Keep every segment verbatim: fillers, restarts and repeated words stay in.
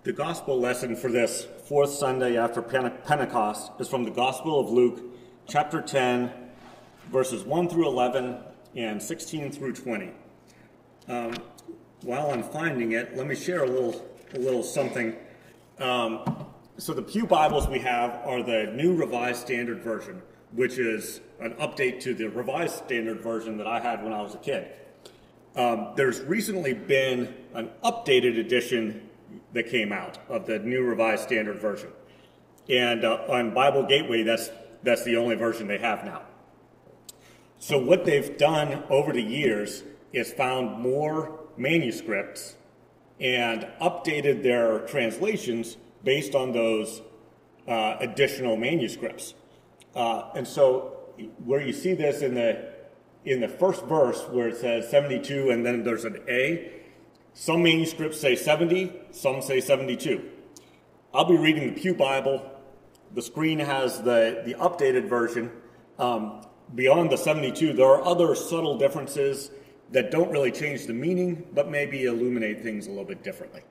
The gospel lesson for this fourth Sunday after Pentecost is from the Gospel of Luke, chapter ten, verses one through eleven and sixteen through twenty. Um, while I'm finding it, let me share a little, a little something. Um, so the Pew Bibles we have are the New Revised Standard Version, which is an update to the Revised Standard Version that I had when I was a kid. Um, there's recently been an updated edition that came out of the New Revised Standard Version. And uh, on Bible Gateway, that's, that's the only version they have now. So what they've done over the years is found more manuscripts and updated their translations based on those uh, additional manuscripts. Uh, and so where you see this in the, in the first verse where it says seventy-two and then there's an A, some manuscripts say seventy, some say seventy-two. I'll be reading the Pew Bible. The screen has the, the updated version. Um, beyond the seventy-two, there are other subtle differences that don't really change the meaning, but maybe illuminate things a little bit differently.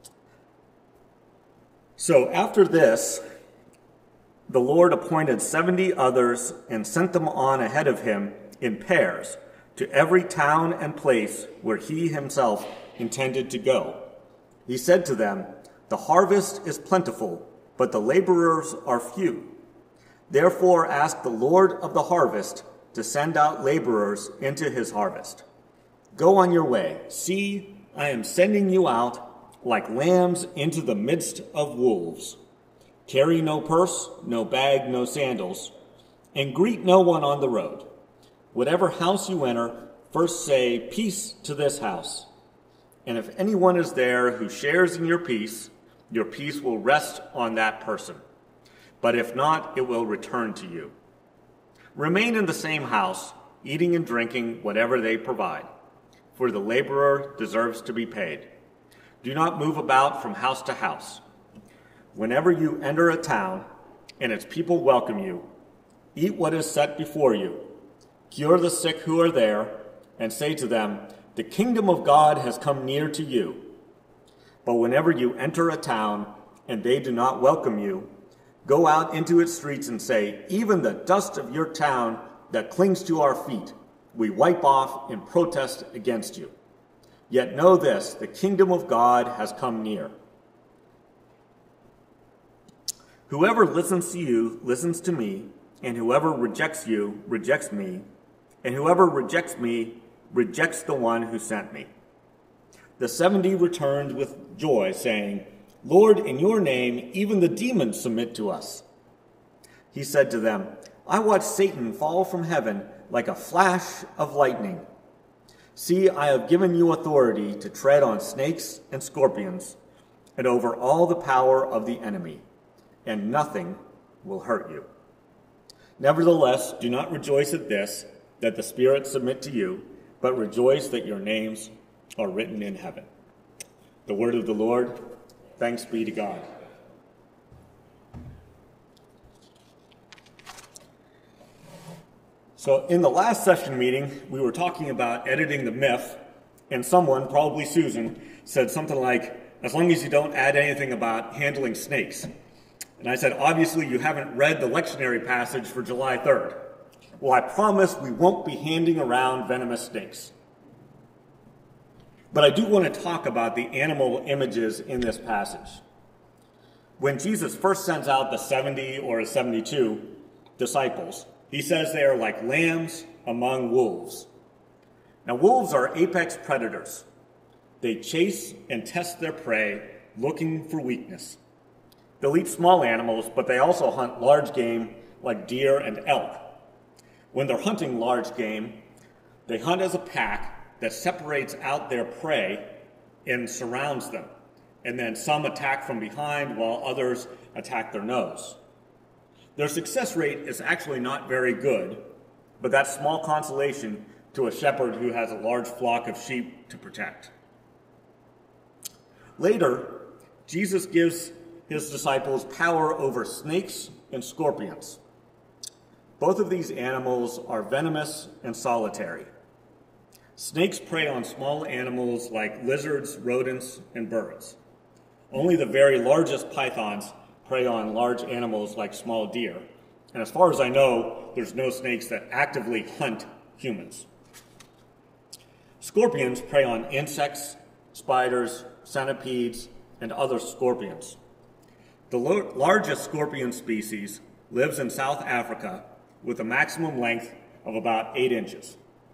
So after this, the Lord appointed seventy others and sent them on ahead of him in pairs to every town and place where he himself intended to go. He said to them, "The harvest is plentiful, but the laborers are few. Therefore ask the Lord of the harvest to send out laborers into his harvest. Go on your way. See, I am sending you out like lambs into the midst of wolves. Carry no purse, no bag, no sandals, and greet no one on the road. Whatever house you enter, first say, 'Peace to this house.' And if anyone is there who shares in your peace, your peace will rest on that person. But if not, it will return to you. Remain in the same house, eating and drinking whatever they provide, for the laborer deserves to be paid. Do not move about from house to house. Whenever you enter a town and its people welcome you, eat what is set before you. Cure the sick who are there, and say to them, 'The kingdom of God has come near to you.' But whenever you enter a town and they do not welcome you, go out into its streets and say, 'Even the dust of your town that clings to our feet, we wipe off in protest against you. Yet know this, the kingdom of God has come near. Whoever listens to you listens to me, and whoever rejects you rejects me, and whoever rejects me rejects the one who sent me." The seventy returned with joy, saying, "Lord, in your name even the demons submit to us." He said to them, "I watched Satan fall from heaven like a flash of lightning. See, I have given you authority to tread on snakes and scorpions, and over all the power of the enemy, and nothing will hurt you. Nevertheless, do not rejoice at this, that the spirits submit to you, but rejoice that your names are written in heaven." The word of the Lord. Thanks be to God. So in the last session meeting, we were talking about editing the myth, and someone, probably Susan, said something like, "As long as you don't add anything about handling snakes." And I said, "Obviously you haven't read the lectionary passage for July third. Well, I promise we won't be handing around venomous snakes. But I do want to talk about the animal images in this passage. When Jesus first sends out the seventy or seventy-two disciples, he says they are like lambs among wolves. Now, wolves are apex predators. They chase and test their prey, looking for weakness. They'll eat small animals, but they also hunt large game like deer and elk. When they're hunting large game, they hunt as a pack that separates out their prey and surrounds them. And then some attack from behind while others attack their nose. Their success rate is actually not very good, but that's small consolation to a shepherd who has a large flock of sheep to protect. Later, Jesus gives his disciples power over snakes and scorpions. Both of these animals are venomous and solitary. Snakes prey on small animals like lizards, rodents, and birds. Only the very largest pythons prey on large animals like small deer. And as far as I know, there's no snakes that actively hunt humans. Scorpions prey on insects, spiders, centipedes, and other scorpions. The lo- largest scorpion species lives in South Africa with a maximum length of about eight inches.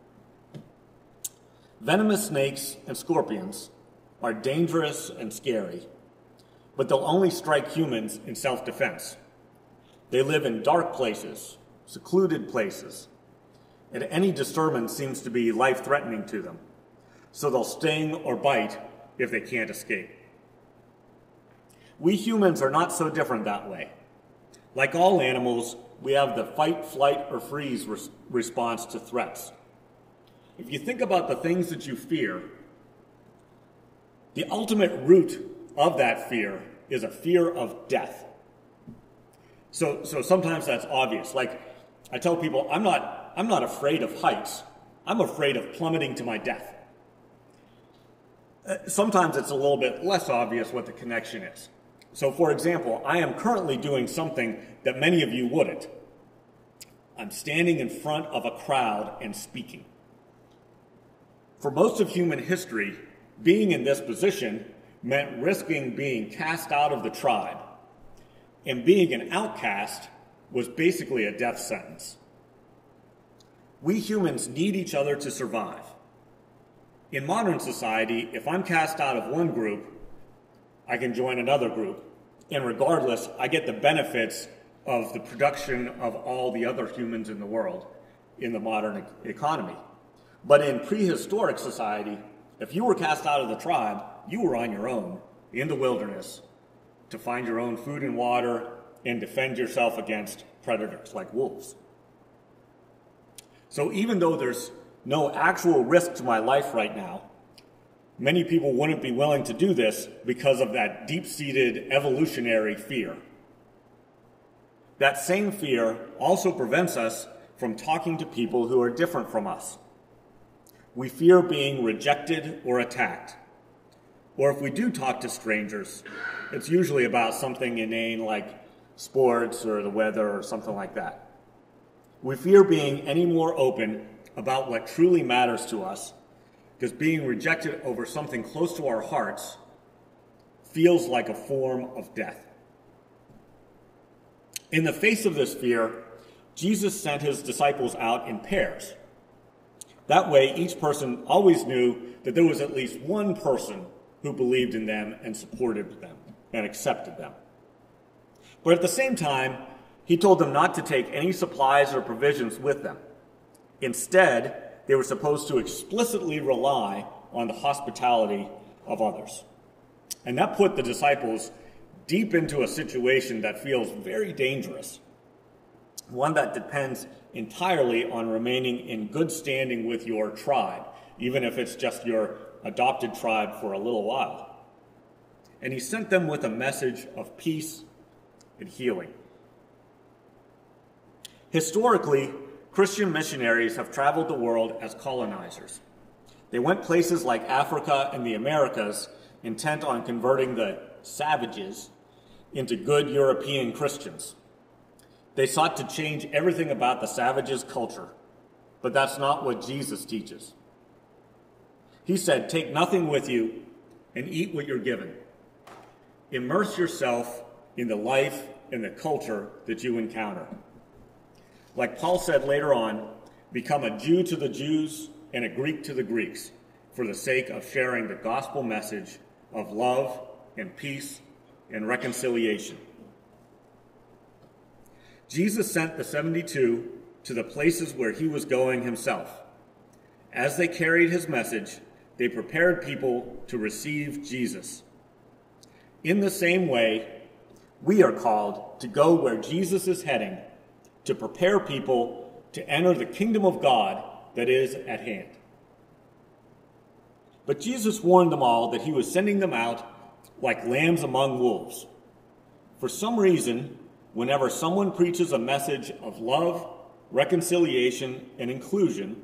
Venomous snakes and scorpions are dangerous and scary, but they'll only strike humans in self-defense. They live in dark places, secluded places, and any disturbance seems to be life-threatening to them, so they'll sting or bite if they can't escape. We humans are not so different that way. Like all animals, we have the fight, flight, or freeze res- response to threats. If you think about the things that you fear, the ultimate root of that fear is a fear of death. So, so sometimes that's obvious. Like I tell people, I'm not, I'm not afraid of heights. I'm afraid of plummeting to my death. Uh, sometimes it's a little bit less obvious what the connection is. So for example, I am currently doing something that many of you wouldn't. I'm standing in front of a crowd and speaking. For most of human history, being in this position meant risking being cast out of the tribe. And being an outcast was basically a death sentence. We humans need each other to survive. In modern society, if I'm cast out of one group, I can join another group. And regardless, I get the benefits of the production of all the other humans in the world in the modern e- economy. But in prehistoric society, if you were cast out of the tribe, you were on your own in the wilderness to find your own food and water and defend yourself against predators like wolves. So even though there's no actual risk to my life right now, many people wouldn't be willing to do this because of that deep-seated evolutionary fear. That same fear also prevents us from talking to people who are different from us. We fear being rejected or attacked. Or if we do talk to strangers, it's usually about something inane like sports or the weather or something like that. We fear being any more open about what truly matters to us, because being rejected over something close to our hearts feels like a form of death. In the face of this fear, Jesus sent his disciples out in pairs. That way, each person always knew that there was at least one person who believed in them and supported them and accepted them. But at the same time, he told them not to take any supplies or provisions with them. Instead, they were supposed to explicitly rely on the hospitality of others. And that put the disciples deep into a situation that feels very dangerous, one that depends entirely on remaining in good standing with your tribe, even if it's just your adopted tribe for a little while. And he sent them with a message of peace and healing. Historically, Christian missionaries have traveled the world as colonizers. They went places like Africa and the Americas, intent on converting the savages into good European Christians. They sought to change everything about the savages' culture, but that's not what Jesus teaches. He said, take nothing with you and eat what you're given. Immerse yourself in the life and the culture that you encounter. Like Paul said later on, become a Jew to the Jews and a Greek to the Greeks for the sake of sharing the gospel message of love and peace and reconciliation. Jesus sent the seventy-two to the places where he was going himself. As they carried his message, they prepared people to receive Jesus. In the same way, we are called to go where Jesus is heading, to prepare people to enter the kingdom of God that is at hand. But Jesus warned them all that he was sending them out like lambs among wolves. For some reason, whenever someone preaches a message of love, reconciliation, and inclusion,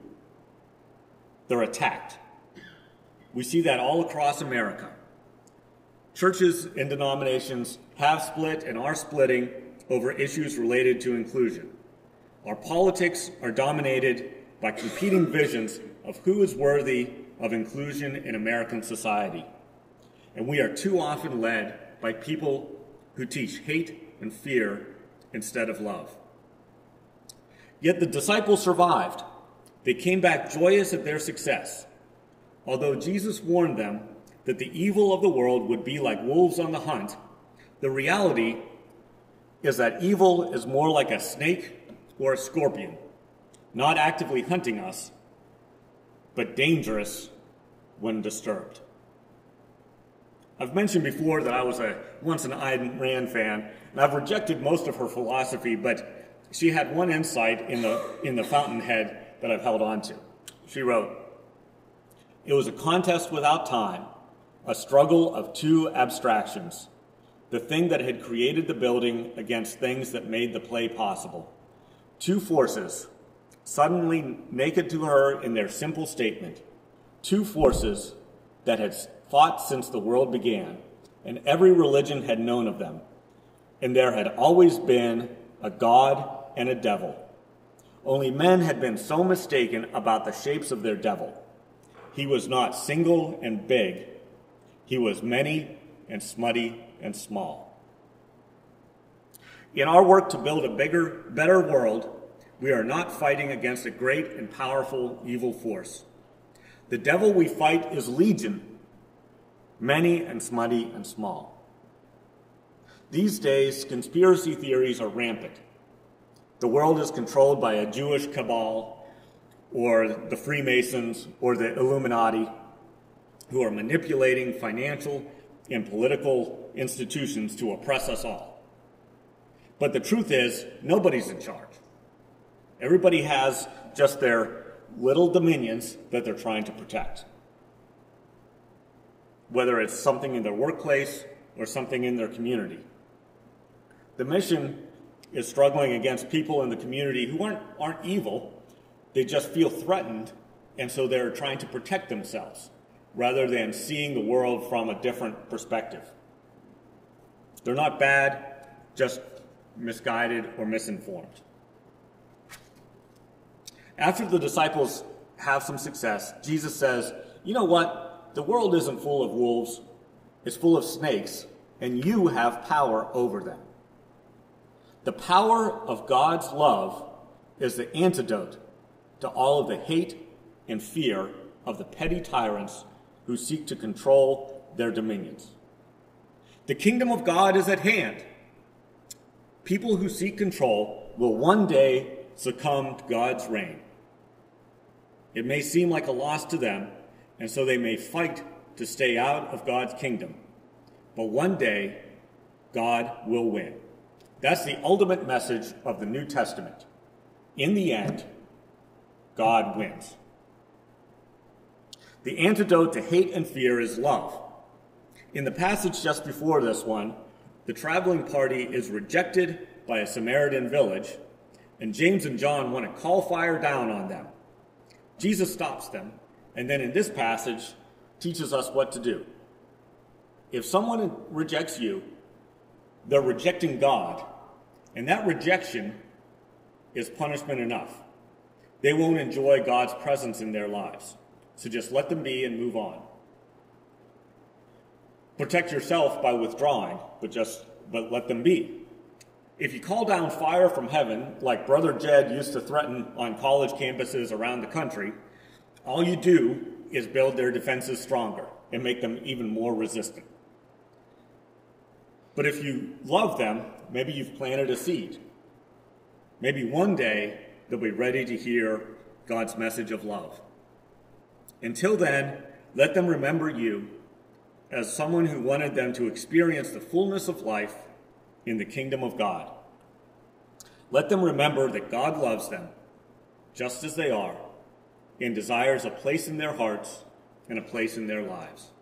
they're attacked. We see that all across America. Churches and denominations have split and are splitting over issues related to inclusion. Our politics are dominated by competing visions of who is worthy of inclusion in American society. And we are too often led by people who teach hate and fear instead of love. Yet the disciples survived. They came back joyous at their success. Although Jesus warned them that the evil of the world would be like wolves on the hunt, the reality is that evil is more like a snake or a scorpion, not actively hunting us, but dangerous when disturbed. I've mentioned before that I was a once an Ayn Rand fan, and I've rejected most of her philosophy, but she had one insight in the in the fountainhead that I've held on to. She wrote, "It was a contest without time, a struggle of two abstractions, the thing that had created the building against things that made the play possible. Two forces, suddenly naked to her in their simple statement, two forces that had fought since the world began, and every religion had known of them, and there had always been a God and a devil. Only men had been so mistaken about the shapes of their devil. He was not single and big. He was many and smutty and small." In our work to build a bigger, better world, we are not fighting against a great and powerful evil force. The devil we fight is legion, many and smutty and small. These days, conspiracy theories are rampant. The world is controlled by a Jewish cabal, or the Freemasons, or the Illuminati, who are manipulating financial and political institutions to oppress us all. But the truth is, nobody's in charge. Everybody has just their little dominions that they're trying to protect. Whether it's something in their workplace or something in their community. The mission is struggling against people in the community who aren't, aren't evil. They just feel threatened, and so they're trying to protect themselves rather than seeing the world from a different perspective. They're not bad, just misguided or misinformed. After the disciples have some success, Jesus says, "You know what? The world isn't full of wolves. It's full of snakes, and you have power over them." The power of God's love is the antidote to all of the hate and fear of the petty tyrants who seek to control their dominions. The kingdom of God is at hand. People who seek control will one day succumb to God's reign. It may seem like a loss to them, and so they may fight to stay out of God's kingdom. But one day, God will win. That's the ultimate message of the New Testament. In the end, God wins. The antidote to hate and fear is love. In the passage just before this one, the traveling party is rejected by a Samaritan village, and James and John want to call fire down on them. Jesus stops them, and then in this passage teaches us what to do. If someone rejects you, they're rejecting God, and that rejection is punishment enough. They won't enjoy God's presence in their lives, so just let them be and move on. Protect yourself by withdrawing, but just but let them be. If you call down fire from heaven, like Brother Jed used to threaten on college campuses around the country, all you do is build their defenses stronger and make them even more resistant. But if you love them, maybe you've planted a seed. Maybe one day they'll be ready to hear God's message of love. Until then, let them remember you as someone who wanted them to experience the fullness of life in the kingdom of God. Let them remember that God loves them just as they are and desires a place in their hearts and a place in their lives.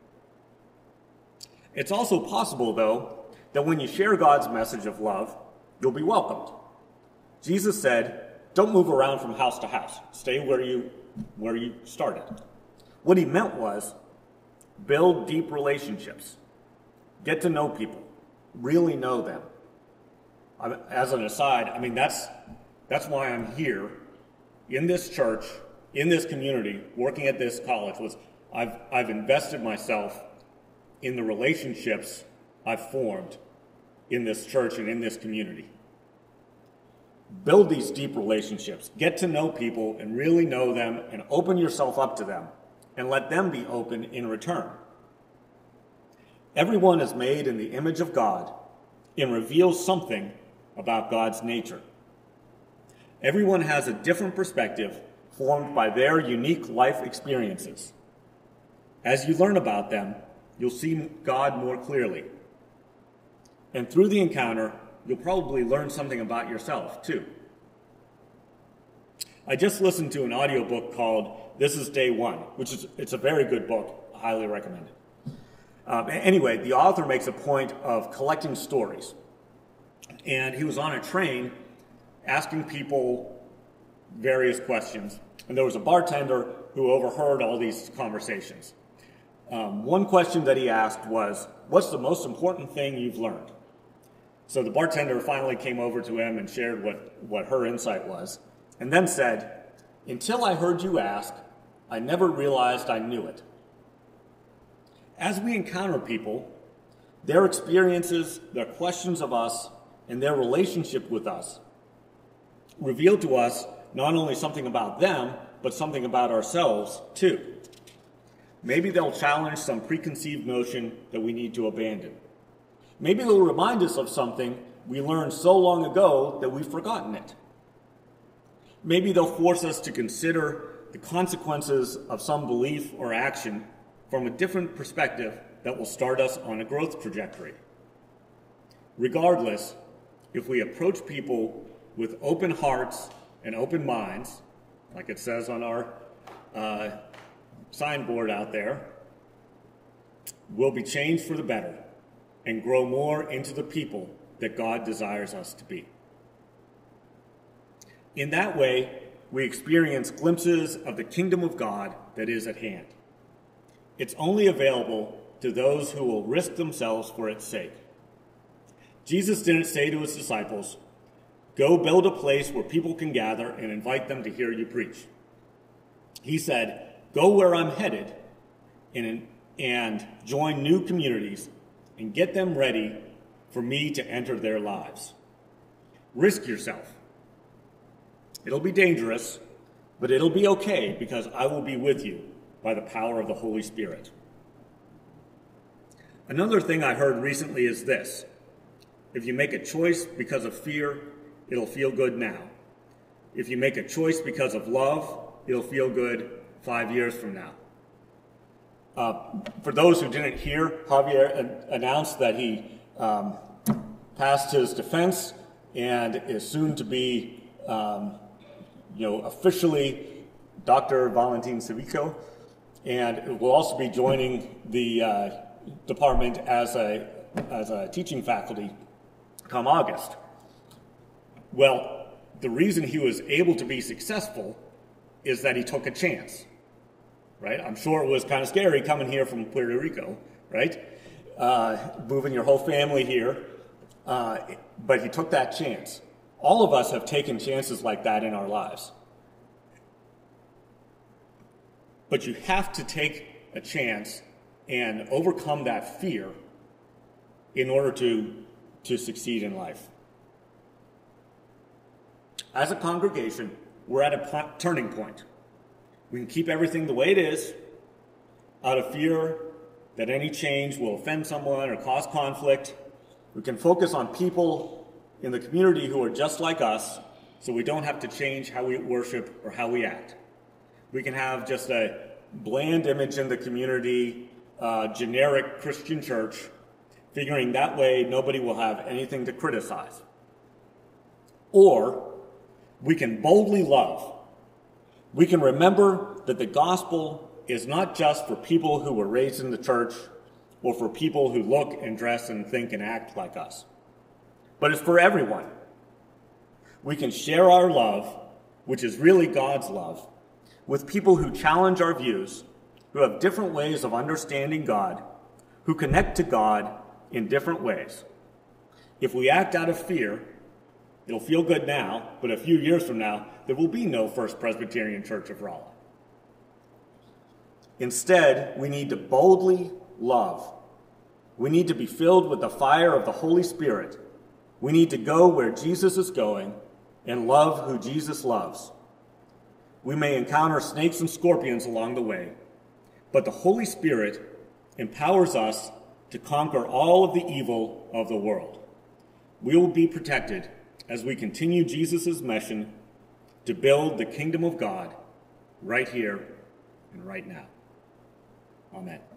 It's also possible, though, that when you share God's message of love, you'll be welcomed. Jesus said, "Don't move around from house to house. Stay where you, where you started." What he meant was, build deep relationships. Get to know people. Really know them. I, as an aside, I mean, that's, that's why I'm here in this church, in this community, working at this college. Was I've, I've invested myself in the relationships I've formed in this church and in this community. Build these deep relationships. Get to know people and really know them and open yourself up to them and let them be open in return. Everyone is made in the image of God and reveals something about God's nature. Everyone has a different perspective formed by their unique life experiences. As you learn about them, you'll see God more clearly. And through the encounter, you'll probably learn something about yourself, too. I just listened to an audiobook called This is Day One, which is it's a very good book. I highly recommend it. Um, anyway, the author makes a point of collecting stories. And he was on a train asking people various questions. And there was a bartender who overheard all these conversations. Um, one question that he asked was, what's the most important thing you've learned? So the bartender finally came over to him and shared what, what her insight was, and then said, until I heard you ask, I never realized I knew it. As we encounter people, their experiences, their questions of us, and their relationship with us reveal to us not only something about them, but something about ourselves, too. Maybe they'll challenge some preconceived notion that we need to abandon. Maybe they'll remind us of something we learned so long ago that we've forgotten it. Maybe they'll force us to consider the consequences of some belief or action from a different perspective that will start us on a growth trajectory. Regardless, if we approach people with open hearts and open minds, like it says on our uh, signboard out there, we'll be changed for the better and grow more into the people that God desires us to be. In that way, we experience glimpses of the kingdom of God that is at hand. It's only available to those who will risk themselves for its sake. Jesus didn't say to his disciples, go build a place where people can gather and invite them to hear you preach. He said, go where I'm headed and, and join new communities and get them ready for me to enter their lives. Risk yourself. It'll be dangerous, but it'll be okay because I will be with you by the power of the Holy Spirit. Another thing I heard recently is this: if you make a choice because of fear, it'll feel good now. If you make a choice because of love, it'll feel good five years from now. Uh, for those who didn't hear, Javier an- announced that he um, passed his defense and is soon to be, um, you know, officially Doctor Valentin Civico, and will also be joining the uh, department as a as a teaching faculty come August. Well, the reason he was able to be successful is that he took a chance, right? I'm sure it was kind of scary coming here from Puerto Rico, right? Uh, moving your whole family here, uh, but he took that chance. All of us have taken chances like that in our lives. But you have to take a chance and overcome that fear in order to, to succeed in life. As a congregation, we're at a po- turning point. We can keep everything the way it is out of fear that any change will offend someone or cause conflict. We can focus on people in the community who are just like us, so we don't have to change how we worship or how we act. We can have just a bland image in the community, uh, generic Christian church, figuring that way nobody will have anything to criticize. Or we can boldly love. We can remember that the gospel is not just for people who were raised in the church or for people who look and dress and think and act like us, but it's for everyone. We can share our love, which is really God's love, with people who challenge our views, who have different ways of understanding God, who connect to God in different ways. If we act out of fear, it'll feel good now, but a few years from now, there will be no First Presbyterian Church of Rolla. Instead, we need to boldly love. We need to be filled with the fire of the Holy Spirit. We need to go where Jesus is going and love who Jesus loves. We may encounter snakes and scorpions along the way, but the Holy Spirit empowers us to conquer all of the evil of the world. We will be protected as we continue Jesus' mission to build the kingdom of God right here and right now. Amen.